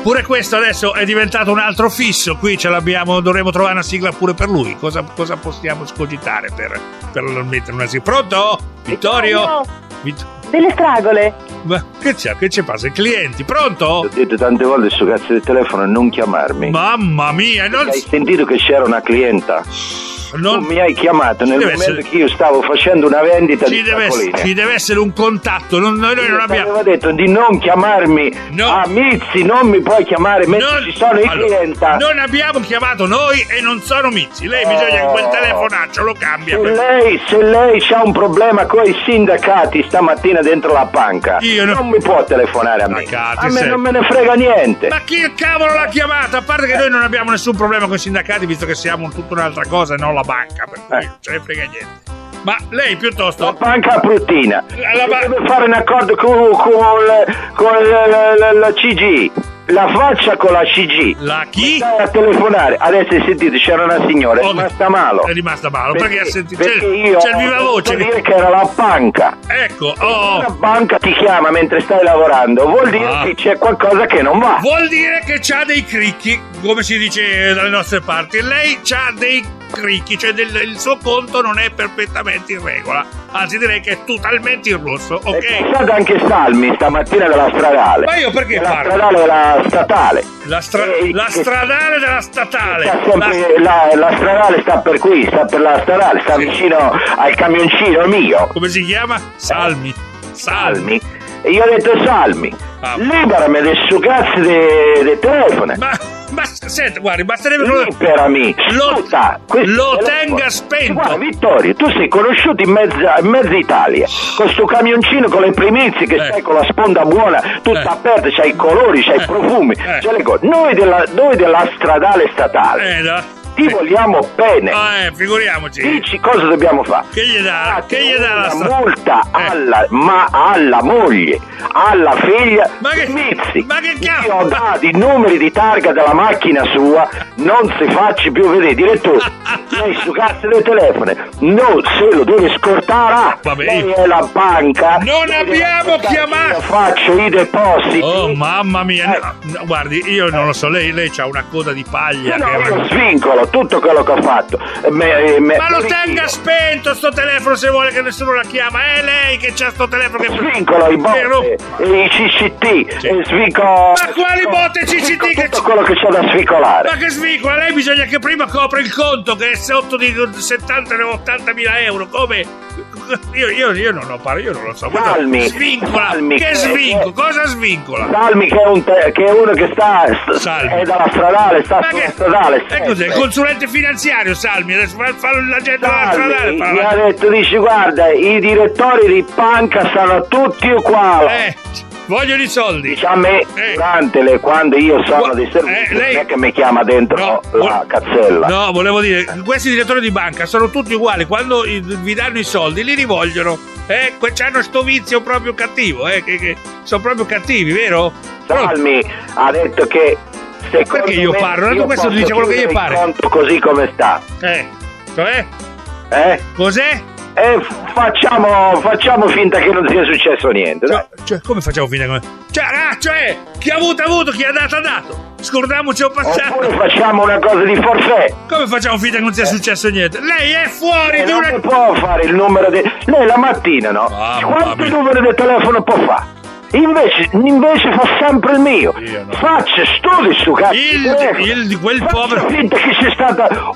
Pure questo adesso è diventato un altro fisso. Qui ce l'abbiamo, dovremo trovare una sigla pure per lui. Cosa possiamo scogitare per mettere una sigla? Pronto? Vittorio? Delle fragole. Ma che c'è? Che ci passa? I clienti? Pronto? Ho detto tante volte sto cazzo di telefono non chiamarmi. Mamma mia, Hai sentito che c'era una clienta? Non mi hai chiamato nel momento che io stavo facendo una vendita ci deve essere un contatto. Noi non abbiamo. Avevo detto di non chiamarmi a Mizzi, non mi puoi chiamare mentre ci sono i clienti. Non abbiamo chiamato noi e non sono Mizzi. Lei bisogna che quel telefonaccio lo cambia. Se lei c'ha un problema con i sindacati stamattina dentro la banca, non mi può telefonare a me. Non me ne frega niente. Ma chi cavolo l'ha chiamata? A parte che noi non abbiamo nessun problema con i sindacati, visto che siamo tutta un'altra cosa e non la banca, per cui non ce ne frega niente. Ma lei piuttosto la banca bruttina deve fare un accordo con la CG, la faccia con la CG. La chi? Stai a telefonare. Adesso hai sentito, c'era una signora, è rimasta male. È rimasta male perché ha sentito c'è il viva voce. Vuol dire che era la banca. Ecco, la banca ti chiama mentre stai lavorando, vuol dire che c'è qualcosa che non va. Vuol dire che c'ha dei cricchi, come si dice dalle nostre parti. Lei c'ha dei cricchi, cioè il suo conto non è perfettamente in regola, anzi direi che è totalmente in rosso, ok? È passato anche Salmi stamattina della stradale. Ma io perché parlo? La stradale della statale. La stradale della statale. La stradale sta per qui, sta per la stradale, sta vicino al camioncino mio. Come si chiama? Salmi. E io ho detto Salmi, liberami adesso cazzo di telefono. Ma senta, guardi, basterebbe liberami, lo tenga spento. Guarda Vittorio, tu sei conosciuto in mezza Italia con sto camioncino con le primizie che stai con la sponda buona tutta aperta, c'hai i colori, c'hai i profumi, c'hai le cose. Noi della stradale statale ti vogliamo bene. Figuriamoci. Dici cosa dobbiamo fare? Che gli dà la multa alla moglie, alla figlia Mizzi. Ma che cazzo? Io ho dato i numeri di targa della macchina sua, non si faccia più vedere. Direttore, lei su cazzo del telefono no, se lo deve scortare. Lei è la banca. Non abbiamo chiamato. Io faccio i depositi. Oh mamma mia, no, guardi, io non lo so, lei c'ha una coda di paglia. Io svincolo tutto quello che ho fatto. Ma lo tenga spento sto telefono se vuole che nessuno la chiama. È lei che c'ha sto telefono che svincolo i botte, i CCT, svincolo. Ma quali botte CCT? Tutto quello che c'è da svicolare. Ma che svicola? Lei bisogna che prima copra il conto che è sotto di 70-80 mila euro. Come? Io non ho parlato, io non lo so. Salmi, svincola. Che svincola? Cosa svincola? Salmi che è uno che sta è dalla stradale, sta sulla stradale. E cos'è? Il consulente finanziario Salmi, adesso fa l'agente della stradale. Mi ha detto, dice guarda, i direttori di banca sono tutti uguali. Vogliono i soldi. Dice a me, durante quando io sono di servizio, non è che mi chiama dentro la cazzella. No, volevo dire, questi direttori di banca sono tutti uguali. Quando vi danno i soldi, li rivolgono. C'hanno sto vizio proprio cattivo, che sono proprio cattivi, vero? Salmi ha detto che perché io parlo? Tu questo dice quello che gli pare. Conto così come sta. Cioè? Cos'è? Facciamo finta che non sia successo niente. Cioè, come facciamo finta che cioè, chi ha avuto, chi ha dato. Scordiamoci o passato. Oppure facciamo una cosa di forfait. Come facciamo finta che non sia successo niente? Lei è fuori di non può fare il numero di... Lei la mattina, no? Quanti numeri di telefono può fare? Invece fa sempre il mio. Faccia studi su cazzo. Quel povero. Finta che c'è stata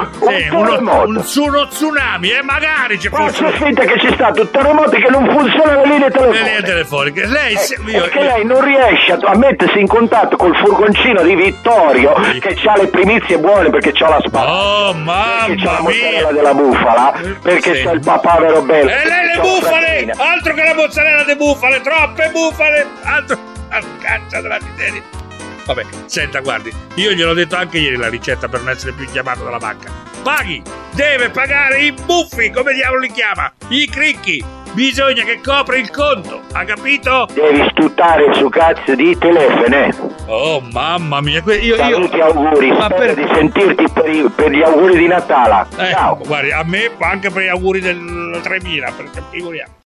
uno tsunami, magari ci fosse. Faccia finta che c'è stato un terremoto che non funziona le linee telefoniche. Perché lei non riesce a mettersi in contatto col furgoncino di Vittorio che c'ha le primizie buone perché c'ha la spada. Oh mamma perché c'ha la mia. mozzarella della bufala, perché c'è il papavero bello. E lei le bufale, altro che la mozzarella de bufale, troppe bufale, altro caccia della miseria. Vabbè, senta, guardi, io gliel'ho detto anche ieri la ricetta per non essere più chiamato dalla banca. Paghi, deve pagare i buffi, come diavolo li chiama, i cricchi. Bisogna che copri il conto, ha capito? Devi stuttare su cazzo di telefono. Oh mamma mia, saluti, auguri, spero di sentirti per gli auguri di Natale. Ciao. Guardi, a me anche per gli auguri del 3000, perché figuriamo.